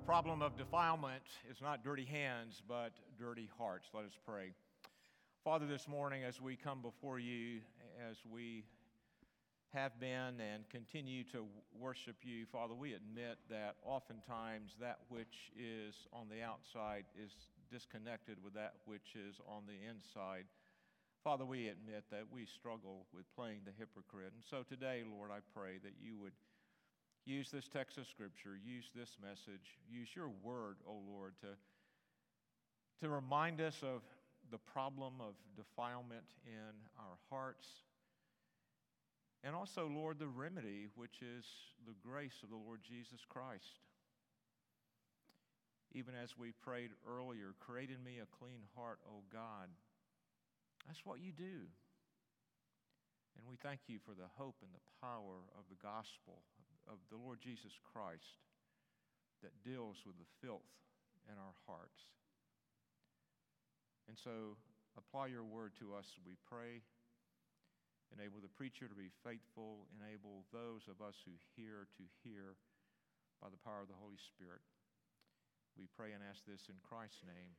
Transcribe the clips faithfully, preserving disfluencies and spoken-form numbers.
problem of defilement is not dirty hands, but dirty hearts. Let us pray. Father, this morning as we come before you, as we have been and continue to worship you, Father, we admit that oftentimes that which is on the outside is disconnected with that which is on the inside. Father, we admit that we struggle with playing the hypocrite. And so today, Lord, I pray that you would use this text of Scripture, use this message, use your word, O Lord, to, to remind us of the problem of defilement in our hearts. And also, Lord, the remedy, which is the grace of the Lord Jesus Christ. Even as we prayed earlier, create in me a clean heart, O God. That's what you do. And we thank you for the hope and the power of the gospel of, of the Lord Jesus Christ that deals with the filth in our hearts. And so apply your word to us, we pray. Enable the preacher to be faithful. Enable those of us who hear to hear by the power of the Holy Spirit. We pray and ask this in Christ's name.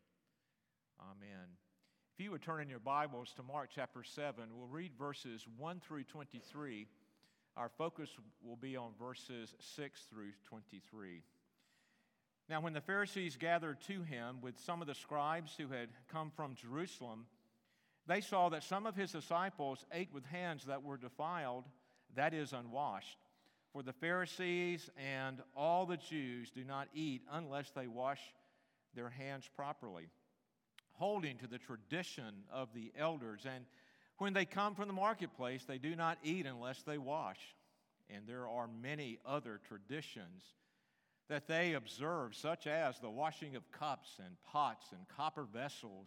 Amen. If you would turn in your Bibles to Mark chapter seven, we'll read verses one through twenty-three. Our focus will be on verses six through twenty-three. Now, when the Pharisees gathered to him with some of the scribes who had come from Jerusalem, they saw that some of his disciples ate with hands that were defiled, that is, unwashed. For the Pharisees and all the Jews do not eat unless they wash their hands properly, holding to the tradition of the elders. And when they come from the marketplace, they do not eat unless they wash. And there are many other traditions that they observe, such as the washing of cups and pots and copper vessels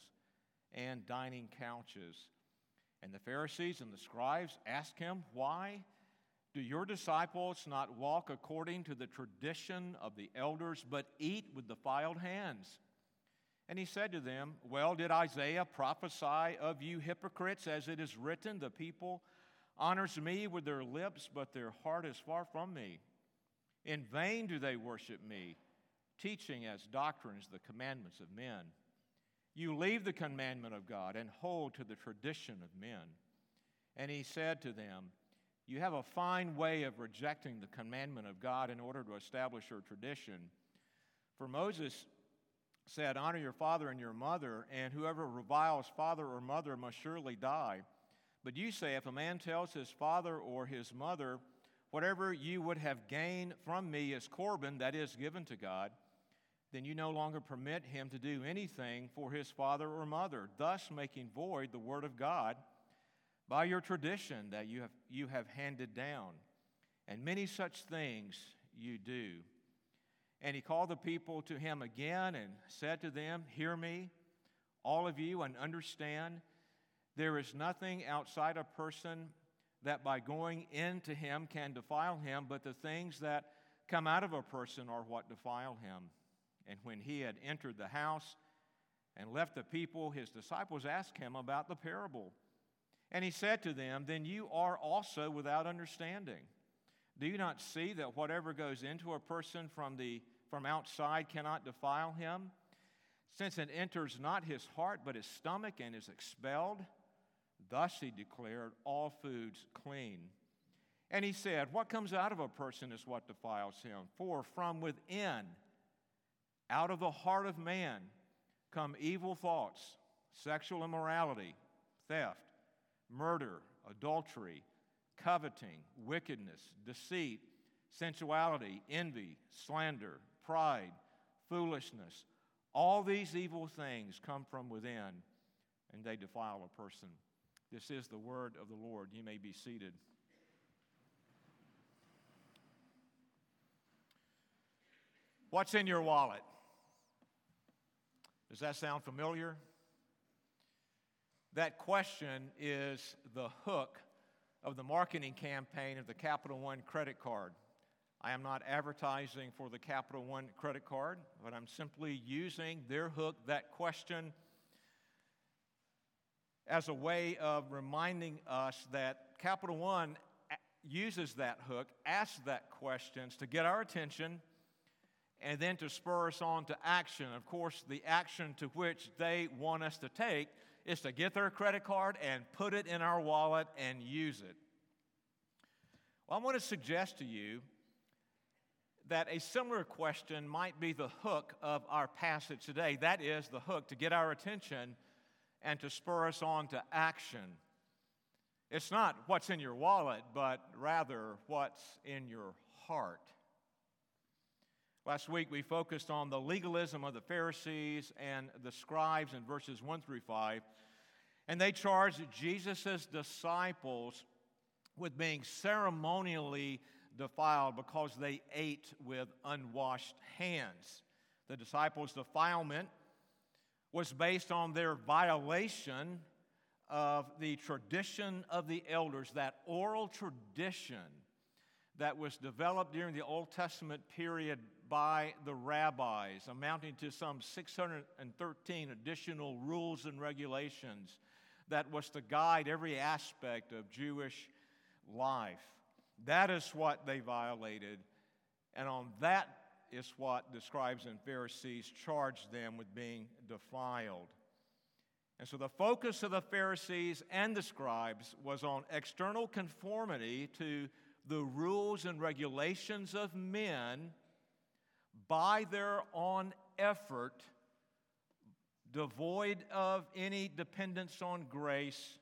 and dining couches. And the Pharisees and the scribes asked him, "Why do your disciples not walk according to the tradition of the elders, but eat with defiled hands?" And he said to them, "Well, did Isaiah prophesy of you hypocrites, as it is written, the people honors me with their lips, but their heart is far from me. In vain do they worship me, teaching as doctrines the commandments of men. You leave the commandment of God and hold to the tradition of men." And he said to them, "You have a fine way of rejecting the commandment of God in order to establish your tradition. For Moses said, 'Honor your father and your mother, and whoever reviles father or mother must surely die.' But you say, if a man tells his father or his mother, 'Whatever you would have gained from me is Corban, that is, given to God,' then you no longer permit him to do anything for his father or mother, thus making void the word of God by your tradition that you have, you have handed down. And many such things you do." And he called the people to him again and said to them, "Hear me, all of you, and understand. There is nothing outside a person that by going into him can defile him, but the things that come out of a person are what defile him." And when he had entered the house and left the people, his disciples asked him about the parable. And he said to them, "Then you are also without understanding. Do you not see that whatever goes into a person from the from outside cannot defile him, since it enters not his heart but his stomach and is expelled? Thus he declared all foods clean." And he said, "What comes out of a person is what defiles him. For from within, out of the heart of man, come evil thoughts, sexual immorality, theft, murder, adultery, coveting, wickedness, deceit, sensuality, envy, slander, pride, foolishness. All these evil things come from within, and they defile a person." This is the word of the Lord. You may be seated. What's in your wallet? Does that sound familiar? That question is the hook of the marketing campaign of the Capital One credit card. I am not advertising for the Capital One credit card, but I'm simply using their hook, that question, as a way of reminding us that Capital One uses that hook, asks that questions to get our attention and then to spur us on to action. Of course, the action to which they want us to take is to get their credit card and put it in our wallet and use it. Well, I want to suggest to you that a similar question might be the hook of our passage today. That is the hook to get our attention and to spur us on to action. It's not what's in your wallet, but rather what's in your heart. Last week we focused on the legalism of the Pharisees and the scribes in verses one through five, and they charged Jesus' disciples with being ceremonially defiled because they ate with unwashed hands. The disciples' defilement was based on their violation of the tradition of the elders, that oral tradition that was developed during the Old Testament period by the rabbis, amounting to some six hundred thirteen additional rules and regulations that was to guide every aspect of Jewish life. That is what they violated, and on that is what the scribes and Pharisees charged them with being defiled. And so the focus of the Pharisees and the scribes was on external conformity to the rules and regulations of men by their own effort, devoid of any dependence on grace,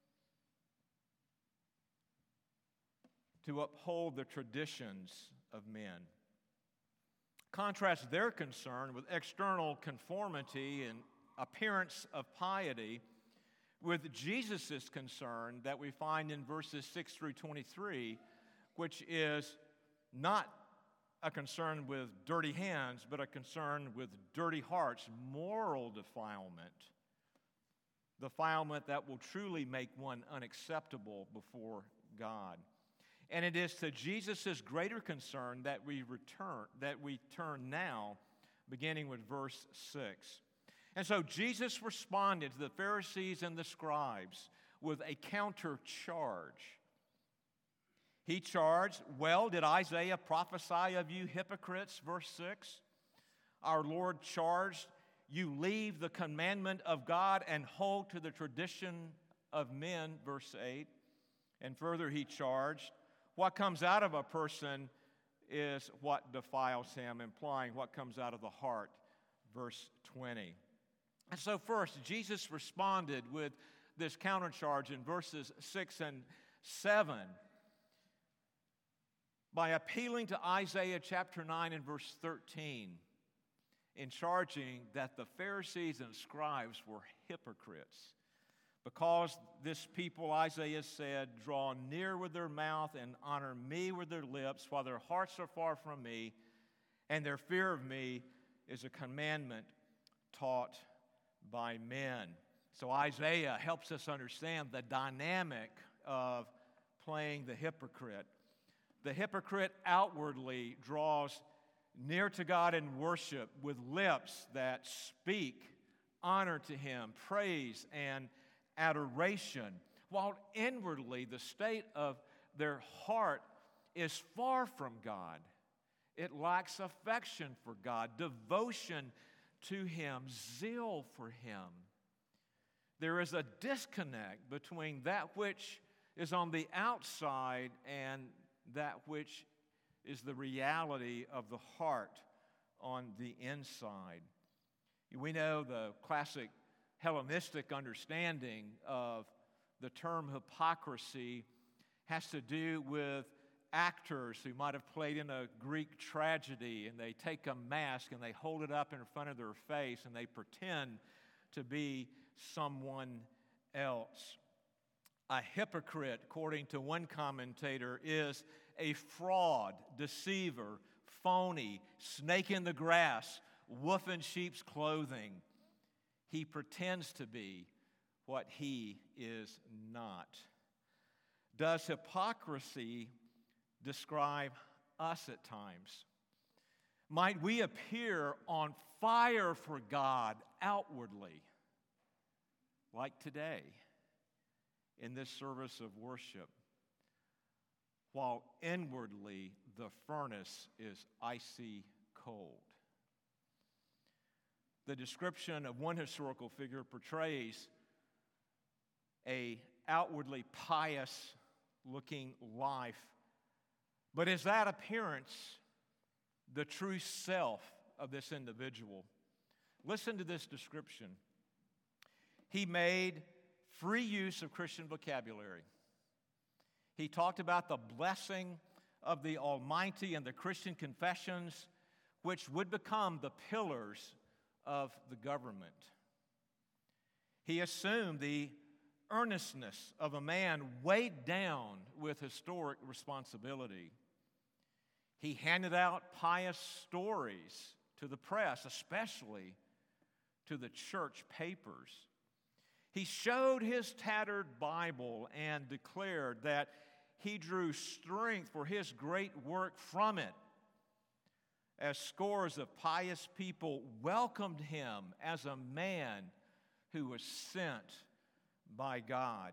to uphold the traditions of men. Contrast their concern with external conformity and appearance of piety with Jesus' concern that we find in verses six through twenty-three, which is not a concern with dirty hands, but a concern with dirty hearts, moral defilement, defilement that will truly make one unacceptable before God. And it is to Jesus' greater concern that we return, that we turn now, beginning with verse six. And so Jesus responded to the Pharisees and the scribes with a counter charge. He charged, "Well, did Isaiah prophesy of you hypocrites?" Verse six. Our Lord charged, "You leave the commandment of God and hold to the tradition of men." Verse eight. And further he charged, what comes out of a person is what defiles him, implying what comes out of the heart. Verse twenty. And so first, Jesus responded with this countercharge in verses six and seven by appealing to Isaiah chapter nine and verse thirteen in charging that the Pharisees and scribes were hypocrites. Because this people, Isaiah said, draw near with their mouth and honor me with their lips, while their hearts are far from me, and their fear of me is a commandment taught by men. So Isaiah helps us understand the dynamic of playing the hypocrite. The hypocrite outwardly draws near to God in worship with lips that speak honor to Him, praise, and adoration, while inwardly the state of their heart is far from God. It lacks affection for God, devotion to Him, zeal for Him. There is a disconnect between that which is on the outside and that which is the reality of the heart on the inside. We know the classic Hellenistic understanding of the term hypocrisy has to do with actors who might have played in a Greek tragedy, and they take a mask and they hold it up in front of their face and they pretend to be someone else. A hypocrite, according to one commentator, is a fraud, deceiver, phony, snake in the grass, wolf in sheep's clothing. He pretends to be what he is not. Does hypocrisy describe us at times? Might we appear on fire for God outwardly, like today in this service of worship, while inwardly the furnace is icy cold? the description of one historical figure portrays a outwardly pious-looking life, but is that appearance the true self of this individual? Listen to this description. He made free use of Christian vocabulary. He talked about the blessing of the Almighty and the Christian confessions, which would become the pillars of the government. He assumed the earnestness of a man weighed down with historic responsibility. He handed out pious stories to the press, especially to the church papers. He showed his tattered Bible and declared that he drew strength for his great work from it, as scores of pious people welcomed him as a man who was sent by God.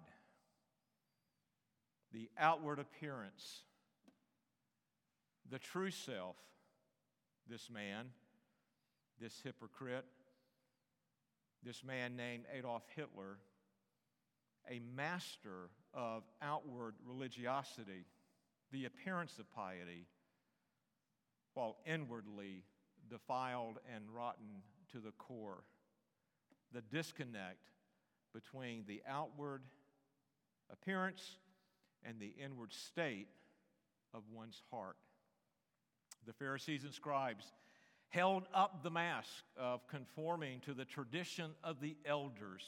The outward appearance, the true self, this man, this hypocrite, this man named Adolf Hitler, a master of outward religiosity, the appearance of piety, while inwardly defiled and rotten to the core. The disconnect between the outward appearance and the inward state of one's heart. The Pharisees and scribes held up the mask of conforming to the tradition of the elders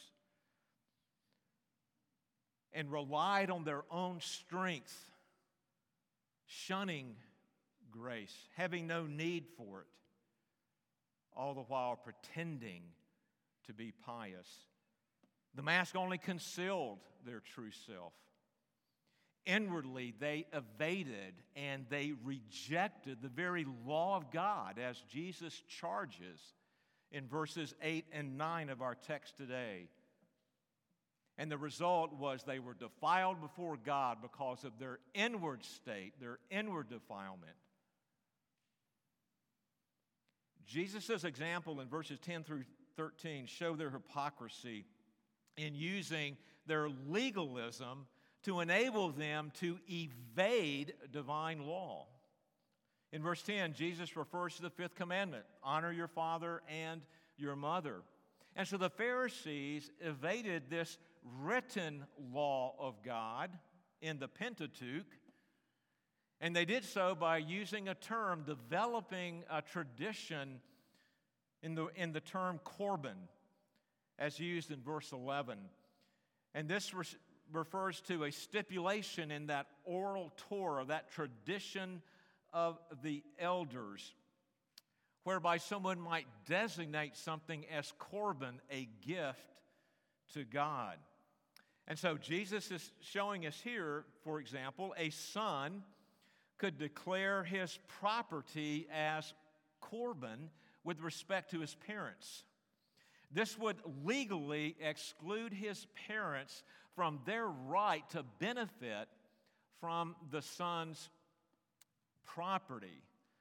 and relied on their own strength, shunning grace, having no need for it, all the while pretending to be pious. The mask only concealed their true self. Inwardly, they evaded and they rejected the very law of God, as Jesus charges in verses eight and nine of our text today. And the result was they were defiled before God because of their inward state, their inward defilement. Jesus' example in verses ten through thirteen show their hypocrisy in using their legalism to enable them to evade divine law. In verse ten, Jesus refers to the fifth commandment, honor your father and your mother. And so the Pharisees evaded this written law of God in the Pentateuch, and they did so by using a term, developing a tradition in the, in the term Corban, as used in verse eleven. And this re- refers to a stipulation in that oral Torah, that tradition of the elders, whereby someone might designate something as Corban, a gift to God. And so Jesus is showing us here, for example, a son could declare his property as Corban with respect to his parents. This would legally exclude his parents from their right to benefit from the son's property.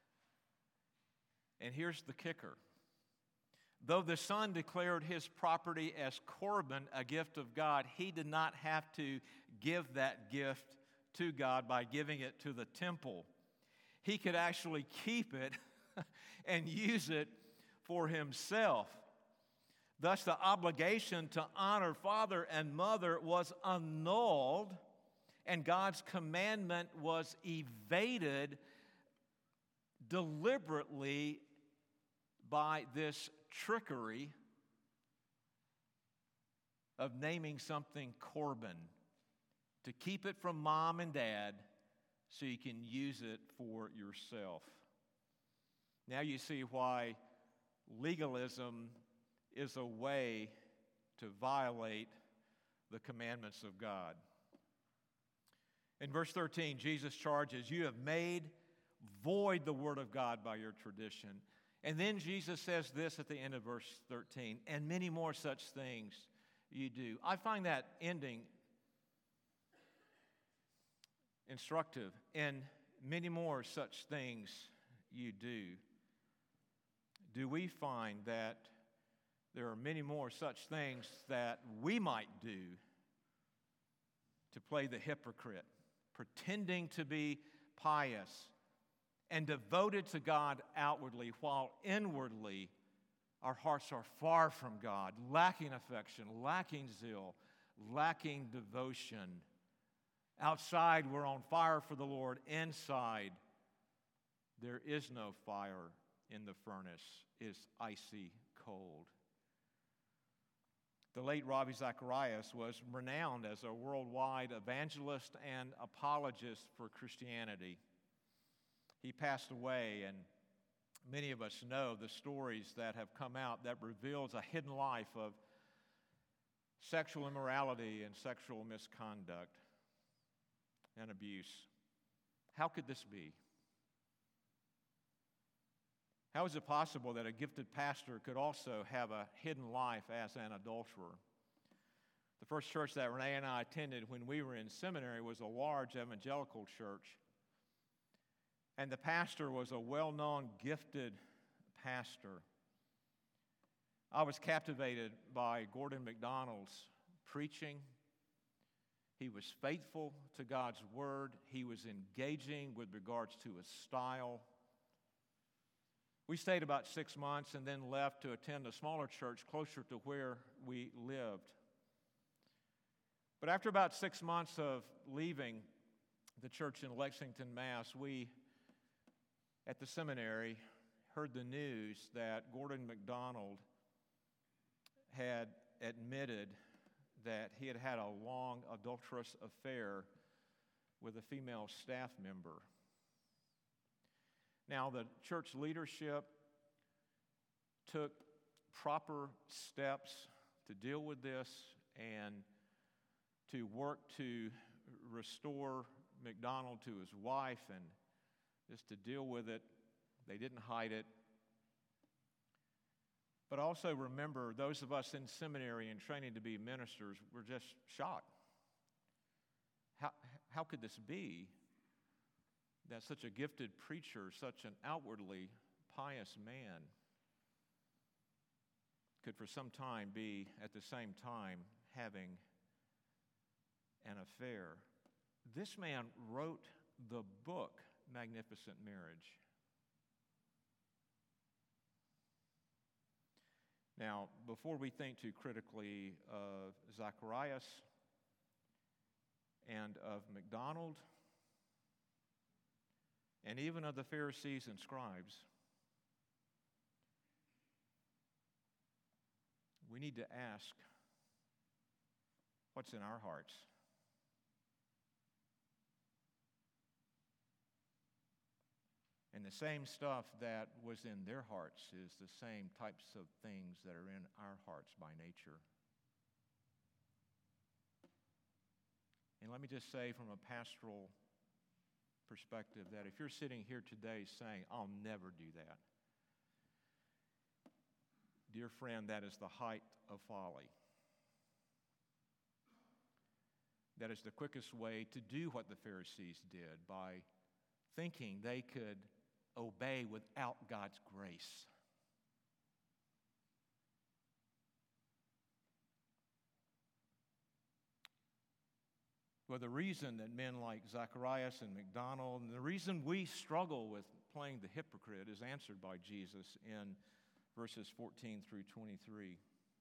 And here's the kicker. Though the son declared his property as Corban, a gift of God, he did not have to give that gift to God by giving it to the temple. He could actually keep it and use it for himself. Thus, the obligation to honor father and mother was annulled, and God's commandment was evaded deliberately by this trickery of naming something Corban, to keep it from mom and dad so you can use it for yourself. Now you see why legalism is a way to violate the commandments of God. In verse thirteen, Jesus charges, you have made void the word of God by your tradition. And then Jesus says this at the end of verse thirteen, and many more such things you do. I find that ending instructive. And many more such things you do. Do we find that there are many more such things that we might do to play the hypocrite, pretending to be pious and devoted to God outwardly, while inwardly our hearts are far from God, lacking affection, lacking zeal, lacking devotion. Outside, we're on fire for the Lord. Inside, there is no fire in the furnace. It's icy cold. The late Ravi Zacharias was renowned as a worldwide evangelist and apologist for Christianity. He passed away, and many of us know the stories that have come out that reveals a hidden life of sexual immorality and sexual misconduct and abuse. How could this be? How is it possible that a gifted pastor could also have a hidden life as an adulterer? The first church that Renee and I attended when we were in seminary was a large evangelical church. And the pastor was a well-known, gifted pastor. I was captivated by Gordon MacDonald's preaching. He was faithful to God's word. He was engaging with regards to his style. We stayed about six months and then left to attend a smaller church closer to where we lived. But after about six months of leaving the church in Lexington, Mass, we, at the seminary, heard the news that Gordon MacDonald had admitted that he had had a long adulterous affair with a female staff member. Now, the church leadership took proper steps to deal with this and to work to restore MacDonald to his wife and just to deal with it. They didn't hide it. But also remember, those of us in seminary and training to be ministers were just shocked. How, how could this be that such a gifted preacher, such an outwardly pious man, could for some time be at the same time having an affair? This man wrote the book, Magnificent Marriage. Now, before we think too critically of Zacharias and of MacDonald, and even of the Pharisees and scribes, we need to ask, what's in our hearts? And the same stuff that was in their hearts is the same types of things that are in our hearts by nature. And let me just say from a pastoral perspective that if you're sitting here today saying, I'll never do that, dear friend, that is the height of folly. That is the quickest way to do what the Pharisees did by thinking they could obey without God's grace. Well, the reason that men like Zacharias and MacDonald, and the reason we struggle with playing the hypocrite is answered by Jesus in verses fourteen through twenty-three.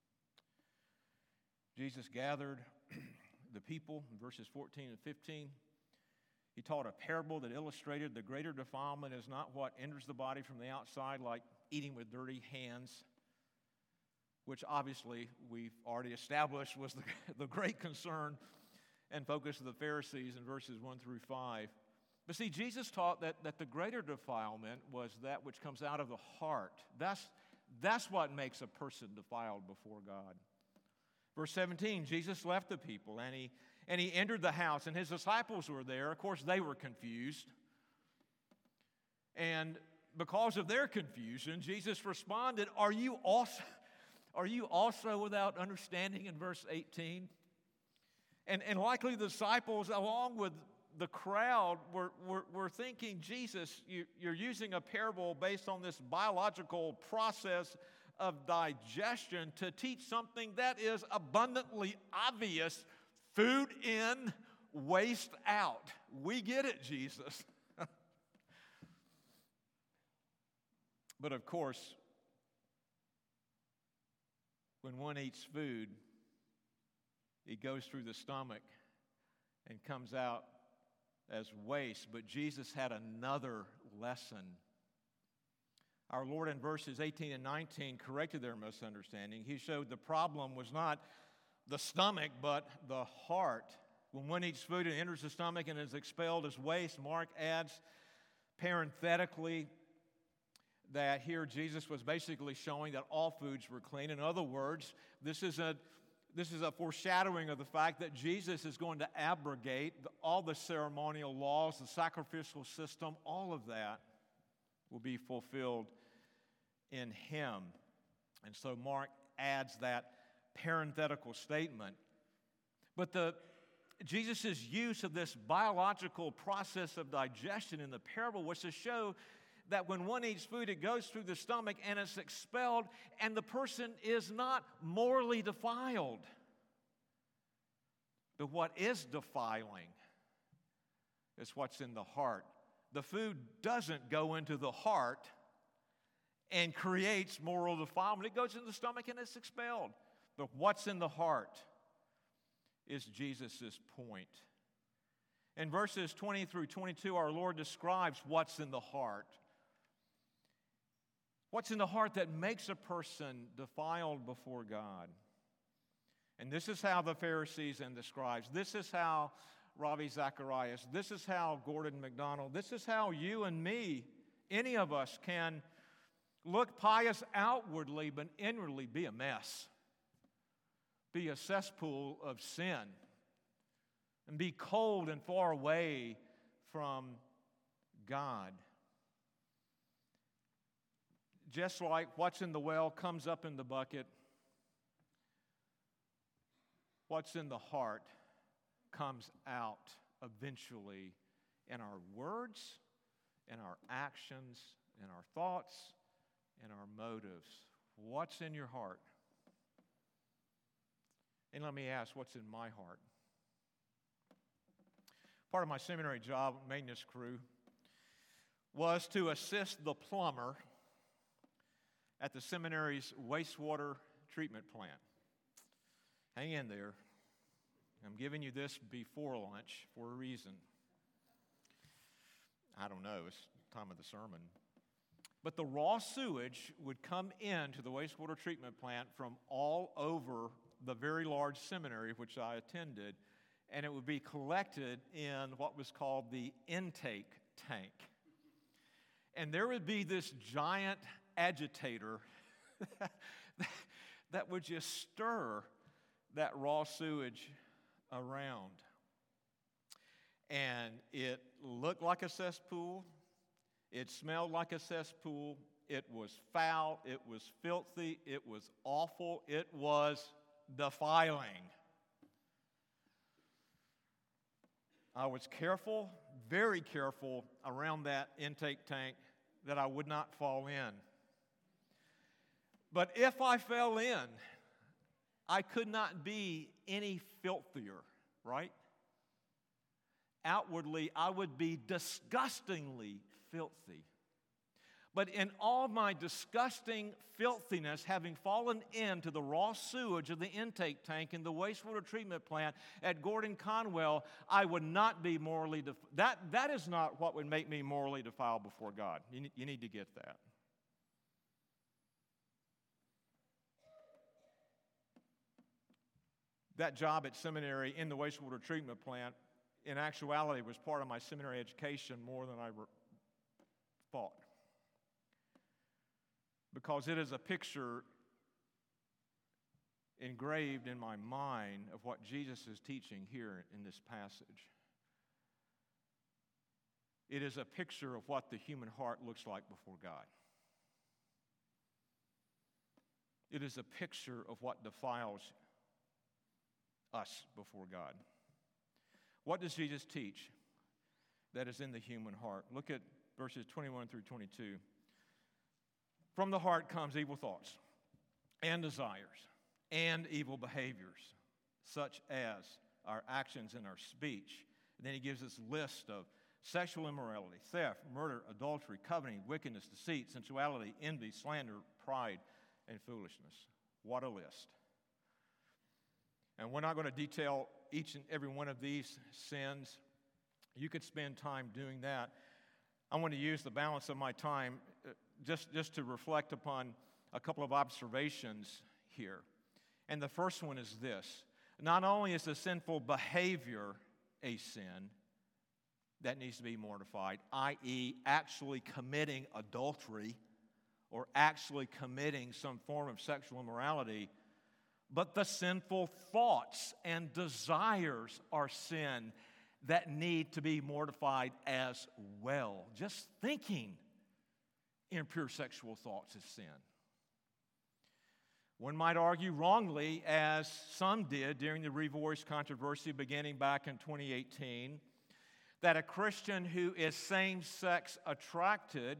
Jesus gathered the people in verses fourteen and fifteen. He taught a parable that illustrated the greater defilement is not what enters the body from the outside, like eating with dirty hands, which obviously we've already established was the, the great concern and focus of the Pharisees in verses one through five. But see, Jesus taught that, that the greater defilement was that which comes out of the heart. That's, that's what makes a person defiled before God. Verse seventeen, Jesus left the people and he And he entered the house, and his disciples were there. Of course, they were confused. And because of their confusion, Jesus responded, Are you also, are you also without understanding in verse eighteen? And, and likely the disciples, along with the crowd, were, were, were thinking, Jesus, you, you're using a parable based on this biological process of digestion to teach something that is abundantly obvious: food in, waste out. We get it, Jesus. But of course, when one eats food, it goes through the stomach and comes out as waste. But Jesus had another lesson. Our Lord in verses eighteen and nineteen corrected their misunderstanding. He showed the problem was not the stomach, but the heart. When one eats food, it enters the stomach and is expelled as waste. Mark adds parenthetically that here Jesus was basically showing that all foods were clean. In other words, this is a This is a foreshadowing of the fact that Jesus is going to abrogate all the ceremonial laws, the sacrificial system, all of that will be fulfilled in Him. And so Mark adds that parenthetical statement. But the Jesus' use of this biological process of digestion in the parable was to show that when one eats food, it goes through the stomach and it's expelled, and the person is not morally defiled. But what is defiling is what's in the heart. The food doesn't go into the heart and creates moral defilement. It goes in the stomach and it's expelled. But what's in the heart is Jesus' point. In verses twenty through twenty-two, our Lord describes what's in the heart. What's in the heart that makes a person defiled before God? And this is how the Pharisees and the scribes, this is how Ravi Zacharias, this is how Gordon MacDonald, this is how you and me, any of us, can look pious outwardly, but inwardly be a mess. Be a cesspool of sin. And be cold and far away from God. Just like what's in the well comes up in the bucket, what's in the heart comes out eventually in our words, in our actions, in our thoughts, in our motives. What's in your heart? And let me ask, what's in my heart? Part of my seminary job, maintenance crew, was to assist the plumber at the seminary's wastewater treatment plant. Hang in there. I'm giving you this before lunch for a reason. I don't know, it's the time of the sermon. But the raw sewage would come into the wastewater treatment plant from all over the very large seminary which I attended, and it would be collected in what was called the intake tank. And there would be this giant agitator that would just stir that raw sewage around. And it looked like a cesspool. It smelled like a cesspool. It was foul. It was filthy. It was awful. It was defiling. I was careful, very careful around that intake tank that I would not fall in. But if I fell in, I could not be any filthier, right? Outwardly, I would be disgustingly filthy. But in all my disgusting filthiness, having fallen into the raw sewage of the intake tank in the wastewater treatment plant at Gordon Conwell, I would not be morally defiled. That, that is not what would make me morally defiled before God. You, you need to get that. That job at seminary in the wastewater treatment plant, in actuality, was part of my seminary education more than I re- thought. Because it is a picture engraved in my mind of what Jesus is teaching here in this passage. It is a picture of what the human heart looks like before God. It is a picture of what defiles us before God. What does Jesus teach that is in the human heart? Look at verses twenty-one through twenty-two. From the heart comes evil thoughts, and desires and evil behaviors, such as our actions and our speech. And then he gives this list of sexual immorality, theft, murder, adultery, coveting, wickedness, deceit, sensuality, envy, slander, pride, and foolishness. What a list. And we're not going to detail each and every one of these sins. You could spend time doing that. I want to use the balance of my time uh, just, just to reflect upon a couple of observations here. And the first one is this. Not only is the sinful behavior a sin that needs to be mortified, that is actually committing adultery or actually committing some form of sexual immorality, but the sinful thoughts and desires are sin that need to be mortified as well. Just thinking impure sexual thoughts is sin. One might argue wrongly, as some did during the Revoice controversy beginning back in twenty eighteen, that a Christian who is same-sex attracted,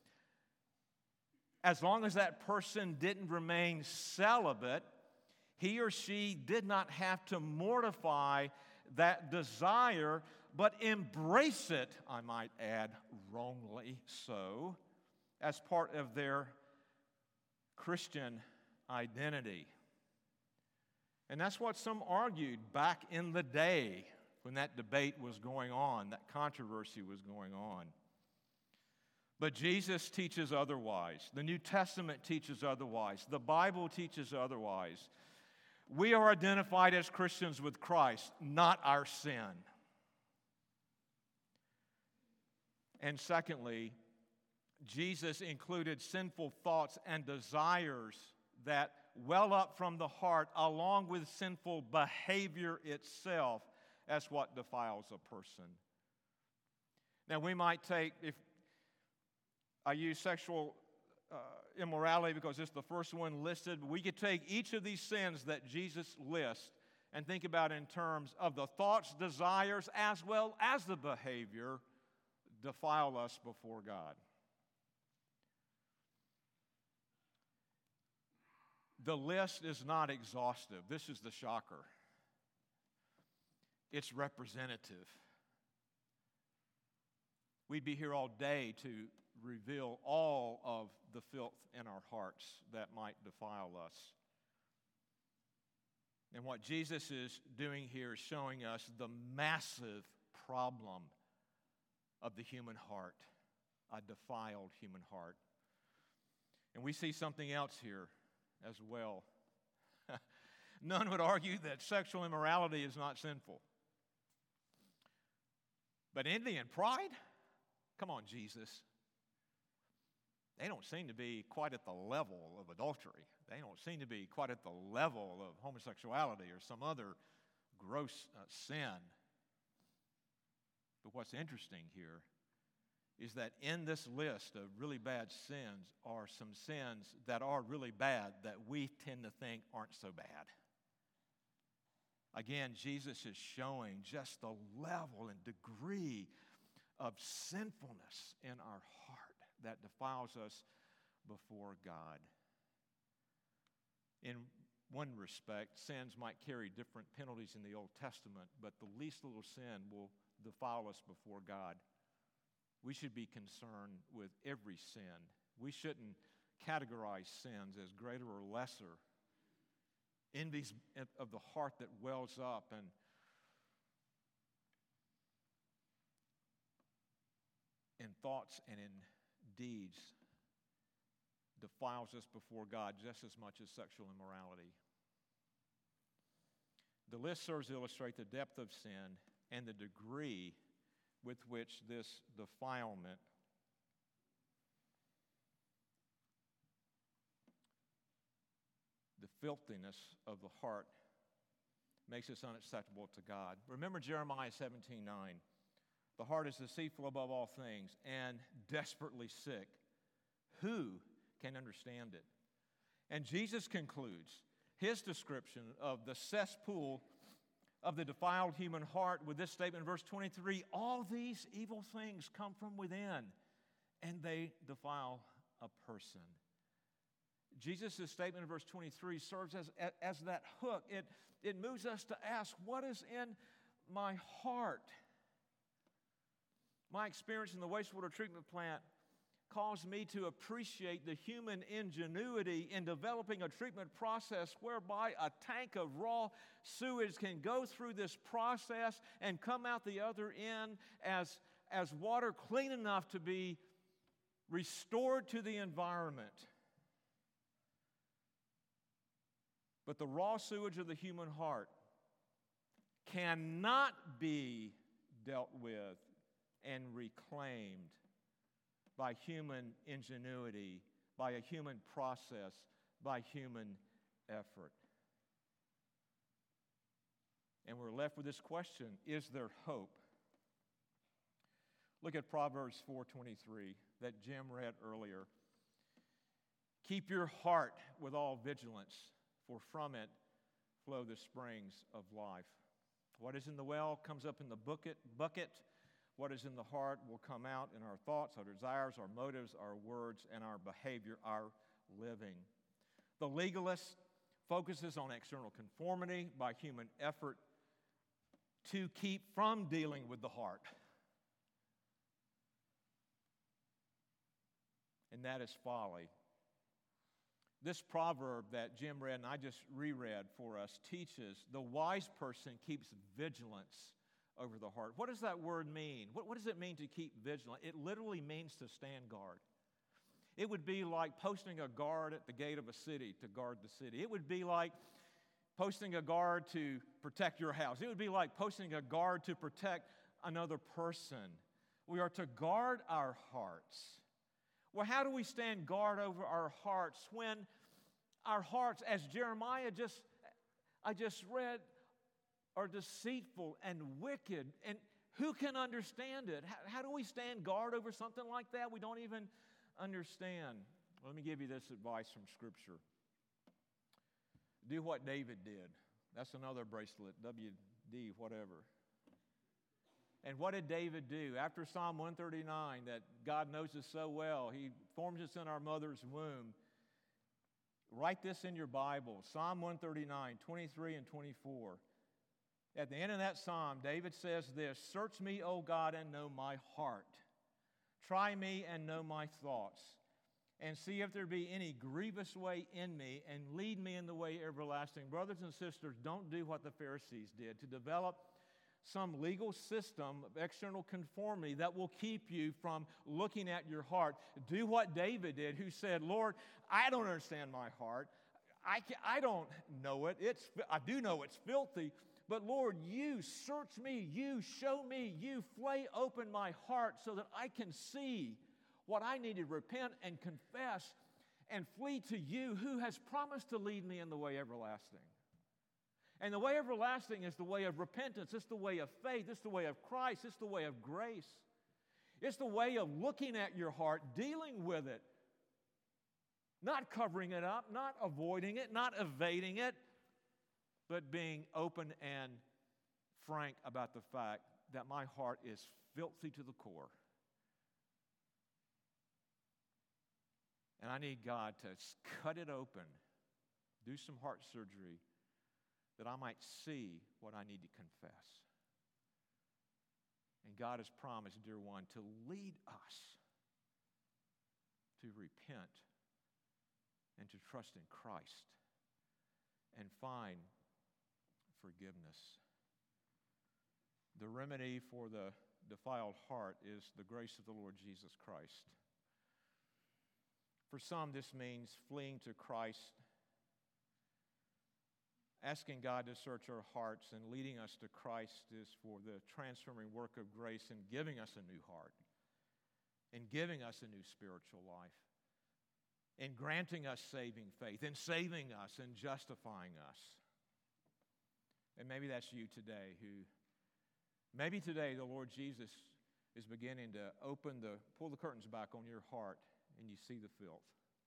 as long as that person didn't remain celibate, he or she did not have to mortify that desire, but embrace it, I might add, wrongly so, as part of their Christian identity. And that's what some argued back in the day when that debate was going on, that controversy was going on. But Jesus teaches otherwise. The New Testament teaches otherwise. The Bible teaches otherwise. We are identified as Christians with Christ, not our sin. And secondly, Jesus included sinful thoughts and desires that well up from the heart, along with sinful behavior itself, as what defiles a person. Now, we might take, if I use sexual uh, immorality because it's the first one listed, we could take each of these sins that Jesus lists and think about in terms of the thoughts, desires, as well as the behavior defile us before God. The list is not exhaustive. This is the shocker. It's representative. We'd be here all day to reveal all of the filth in our hearts that might defile us. And what Jesus is doing here is showing us the massive problem of the human heart, a defiled human heart. And we see something else here as well. None would argue that sexual immorality is not sinful. But envy and pride? Come on, Jesus. They don't seem to be quite at the level of adultery. They don't seem to be quite at the level of homosexuality or some other gross uh, sin. But what's interesting here is that in this list of really bad sins are some sins that are really bad that we tend to think aren't so bad. Again, Jesus is showing just the level and degree of sinfulness in our heart that defiles us before God. In one respect, sins might carry different penalties in the Old Testament, but the least little sin will defile us before God. We should be concerned with every sin. We shouldn't categorize sins as greater or lesser. Envies of the heart that wells up and in thoughts and in deeds defiles us before God just as much as sexual immorality. The list serves to illustrate the depth of sin and the degree with which this defilement the filthiness of the heart makes us unacceptable to God. Remember Jeremiah seventeen nine. The heart is deceitful above all things and desperately sick. Who can understand it? And Jesus concludes his description of the cesspool of the defiled human heart with this statement in verse twenty-three. All these evil things come from within, and they defile a person. Jesus' statement in verse twenty-three serves as, as that hook. It, it moves us to ask, what is in my heart? My experience in the wastewater treatment plant caused me to appreciate the human ingenuity in developing a treatment process whereby a tank of raw sewage can go through this process and come out the other end as, as water clean enough to be restored to the environment. But the raw sewage of the human heart cannot be dealt with and reclaimed by human ingenuity, by a human process, by human effort. And we're left with this question, is there hope? Look at Proverbs four twenty-three that Jim read earlier. Keep your heart with all vigilance, for from it flow the springs of life. What is in the well comes up in the bucket. bucket. What is in the heart will come out in our thoughts, our desires, our motives, our words, and our behavior, our living. The legalist focuses on external conformity by human effort to keep from dealing with the heart. And that is folly. This proverb that Jim read and I just reread for us teaches the wise person keeps vigilance over the heart. What does that word mean? What, what does it mean to keep vigilant? It literally means to stand guard. It would be like posting a guard at the gate of a city to guard the city. It would be like posting a guard to protect your house. It would be like posting a guard to protect another person. We are to guard our hearts. Well, how do we stand guard over our hearts when our hearts, as Jeremiah just, I just read, are deceitful and wicked? And who can understand it? How, how do we stand guard over something like that we don't even understand? Well, let me give you this advice from Scripture. Do what David did. That's another bracelet, W D, whatever. And what did David do? After Psalm one thirty-nine, that God knows us so well, He forms us in our mother's womb. Write this in your Bible, Psalm one thirty-nine, twenty-three and twenty-four. At the end of that psalm, David says this, "Search me, O God, and know my heart. Try me and know my thoughts, and see if there be any grievous way in me, and lead me in the way everlasting." Brothers and sisters, don't do what the Pharisees did, to develop some legal system of external conformity that will keep you from looking at your heart. Do what David did, who said, "Lord, I don't understand my heart. I, can, I don't know it. It's, I do know it's filthy. But Lord, you search me, you show me, you flay open my heart so that I can see what I need to repent and confess and flee to you who has promised to lead me in the way everlasting." And the way everlasting is the way of repentance. It's the way of faith. It's the way of Christ. It's the way of grace. It's the way of looking at your heart, dealing with it, not covering it up, not avoiding it, not evading it, but being open and frank about the fact that my heart is filthy to the core. And I need God to cut it open, do some heart surgery, that I might see what I need to confess. And God has promised, dear one, to lead us to repent and to trust in Christ and find forgiveness. The remedy for the defiled heart is the grace of the Lord Jesus Christ. For some, this means fleeing to Christ, asking God to search our hearts, and leading us to Christ is for the transforming work of grace and giving us a new heart, and giving us a new spiritual life, and granting us saving faith, and saving us and justifying us. And maybe that's you today who, maybe today the Lord Jesus is beginning to open the, pull the curtains back on your heart and you see the filth.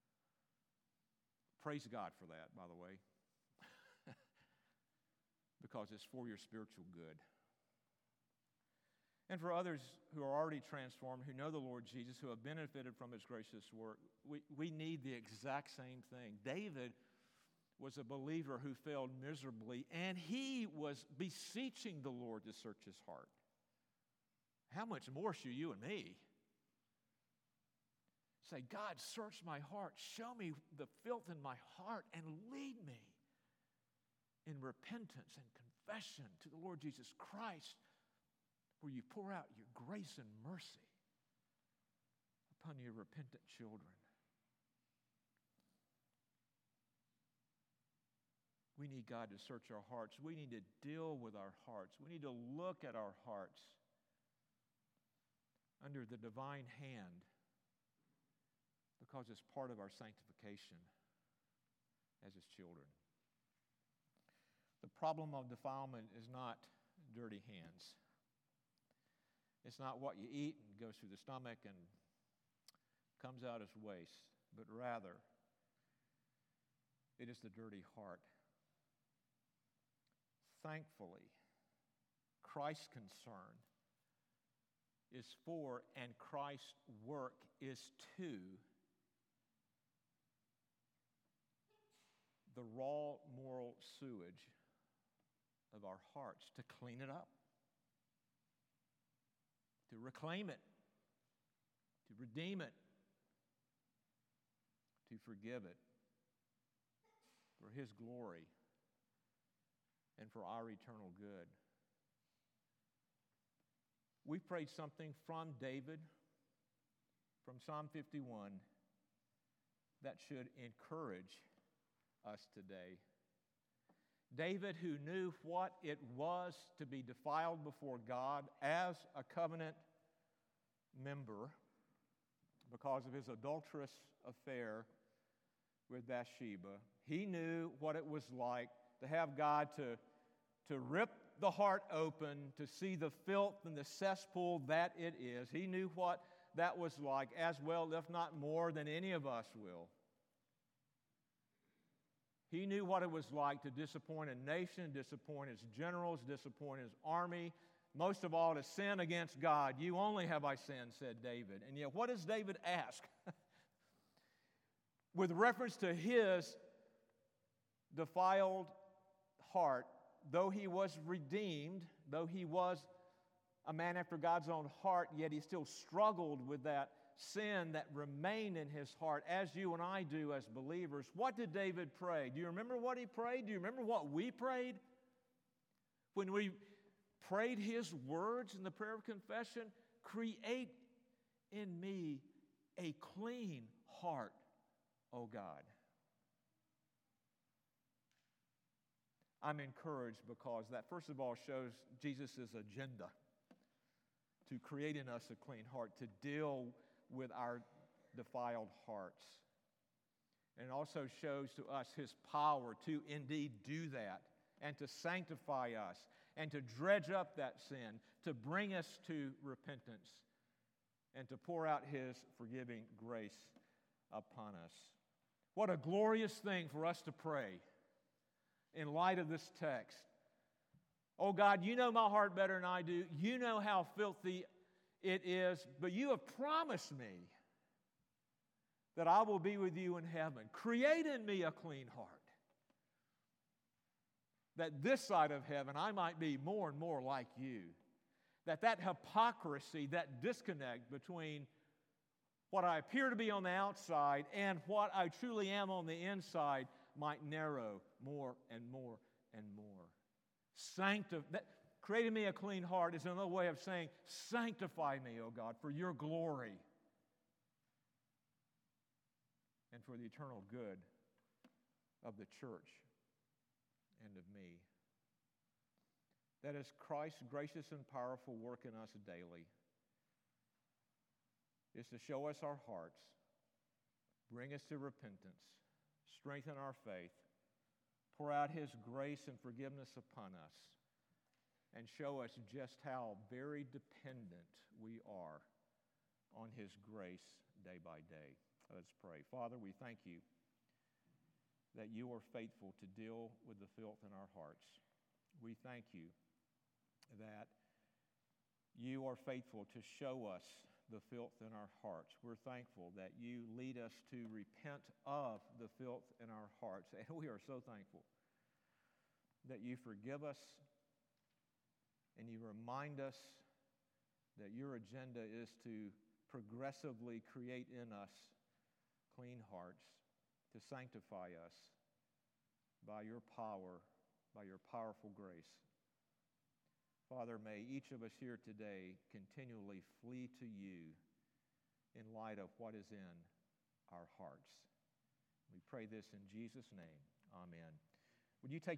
Praise God for that, by the way, because it's for your spiritual good. And for others who are already transformed, who know the Lord Jesus, who have benefited from his gracious work, we, we need the exact same thing. David was a believer who failed miserably, and he was beseeching the Lord to search his heart. How much more should you and me? Say, God, search my heart. Show me the filth in my heart and lead me in repentance and confession to the Lord Jesus Christ, where you pour out your grace and mercy upon your repentant children. We need God to search our hearts. We need to deal with our hearts. We need to look at our hearts under the divine hand, because it's part of our sanctification as his children. The problem of defilement is not dirty hands. It's not what you eat and goes through the stomach and comes out as waste, but rather it is the dirty heart. Thankfully, Christ's concern is for, and Christ's work is to, the raw moral sewage of our hearts, to clean it up, to reclaim it, to redeem it, to forgive it for his glory and for our eternal good. We prayed something from David, from Psalm fifty-one, that should encourage us today. David, who knew what it was to be defiled before God as a covenant member because of his adulterous affair with Bathsheba, he knew what it was like to have God to, to rip the heart open, to see the filth and the cesspool that it is. He knew what that was like as well, if not more, than any of us will. He knew what it was like to disappoint a nation, disappoint his generals, disappoint his army, most of all to sin against God. You only have I sinned, said David. And yet, what does David ask? With reference to his defiled heart, though he was redeemed, though he was a man after God's own heart, yet he still struggled with that sin that remained in his heart, as you and I do as believers. What did David pray? Do you remember what he prayed? Do you remember what we prayed? When we prayed his words in the prayer of confession, create in me a clean heart, O God. I'm encouraged because that, first of all, shows Jesus' agenda to create in us a clean heart, to deal with our defiled hearts. And it also shows to us his power to indeed do that and to sanctify us and to dredge up that sin, to bring us to repentance and to pour out his forgiving grace upon us. What a glorious thing for us to pray in light of this text. Oh God, you know my heart better than I do. You know how filthy it is, but you have promised me that I will be with you in heaven. Create in me a clean heart, that this side of heaven I might be more and more like you. That that hypocrisy, that disconnect between what I appear to be on the outside and what I truly am on the inside might narrow more and more and more. Sanctify. Creating me a clean heart is another way of saying, sanctify me, O God, for your glory and for the eternal good of the church and of me. That is Christ's gracious and powerful work in us daily, is to show us our hearts, bring us to repentance, strengthen our faith, pour out his grace and forgiveness upon us, and show us just how very dependent we are on his grace day by day. Let's pray. Father, we thank you that you are faithful to deal with the filth in our hearts. We thank you that You are faithful to show us the filth in our hearts. We're thankful that you lead us to repent of the filth in our hearts. And we are so thankful that you forgive us and you remind us that your agenda is to progressively create in us clean hearts, to sanctify us by your power, by your powerful grace. Father, may each of us here today continually flee to you in light of what is in our hearts. We pray this in Jesus' name. Amen. Would you take